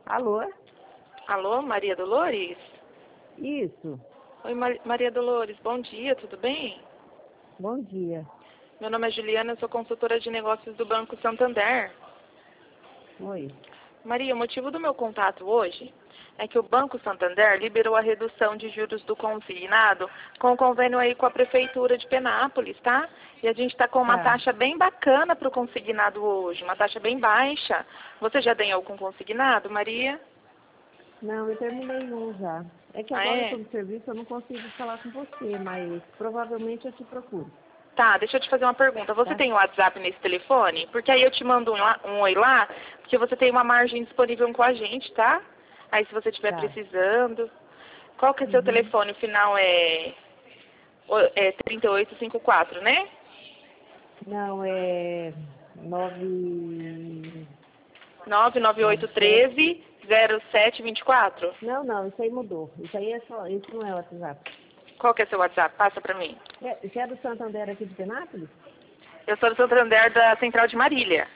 Alô? Alô, Maria Dolores? Isso. Oi, Maria Dolores, bom dia, tudo bem? Bom dia. Meu nome é Juliana, eu sou consultora de negócios do Banco Santander. Oi. Maria, o motivo do meu contato hoje é que o Banco Santander liberou a redução de juros do consignado com o convênio aí com a Prefeitura de Penápolis, tá? E a gente está com uma taxa bem bacana para o consignado hoje, uma taxa bem baixa. Você já tem algum consignado, Maria? Não, eu terminei um já. É que agora eu estou no serviço, eu não consigo falar com você, mas provavelmente eu te procuro. Tá, deixa eu te fazer uma pergunta. Você Tá? tem o WhatsApp nesse telefone? Porque aí eu te mando um oi lá, porque você tem uma margem disponível com a gente, tá? Aí se você estiver Tá. precisando. Qual que é seu telefone? O final é 3854, né? Não, é 997. 99813-0724. Não, isso aí mudou. Isso aí é só, isso não é o WhatsApp. Qual que é seu WhatsApp? Passa pra mim. Você é do Santander aqui de Penápolis? Eu sou do Santander da Central de Marília.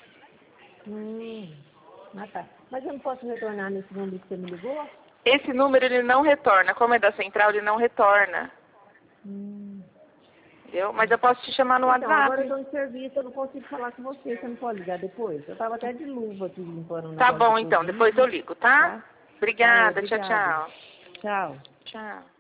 Tá. Mas eu não posso retornar nesse número que você me ligou? Esse número ele não retorna. Como é da Central, ele não retorna. Entendeu? Mas eu posso te chamar no Então, agora eu WhatsApp. estou em serviço, eu não consigo falar com você. Você não pode ligar depois? Eu estava até de luva aqui limpando o Tá negócio bom, de então. Covid. Depois eu ligo, tá? Tá? Obrigada. Tchau, Obrigada. tchau. Tchau. Tchau.